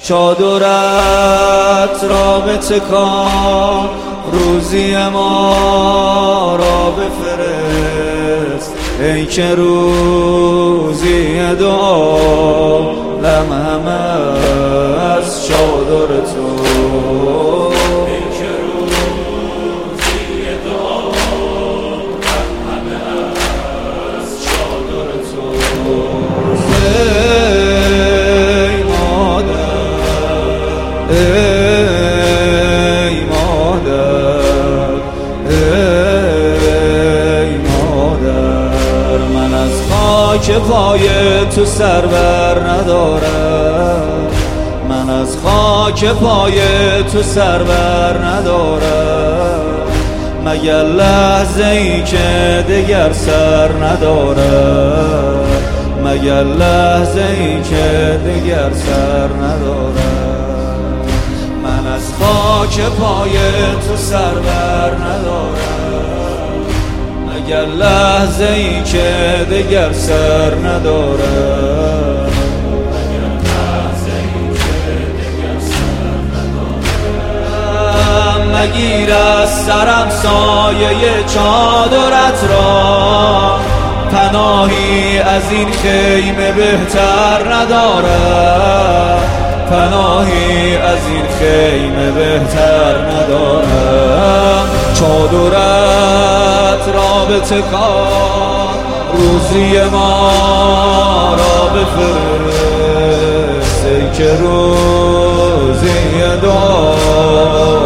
چادرت را بتکان، روزی ما را بفرست، ای که روزی دعا لمهم از چادر تو. ای مادر، ای مادر، من از خاک پای تو سر بر ندارم، من از خاک پای تو سر بر ندارم، مگر لحظه ای که دگر سر ندارم، مگر لحظه ای که دگر سر ندارم. من از خاک پای تو سر بر ندارم، مگر لحظه ای که دگر سر ندارم، مگر لحظه ای که دگر سر ندارم. مگیر از سرم سایه چادرت را، پناهی از این خیمه بهتر ندارم، پناهی از این خیمه بهتر ندارم. چادرت را بتکان، روزی ما را بفرست، ای که روزی دعا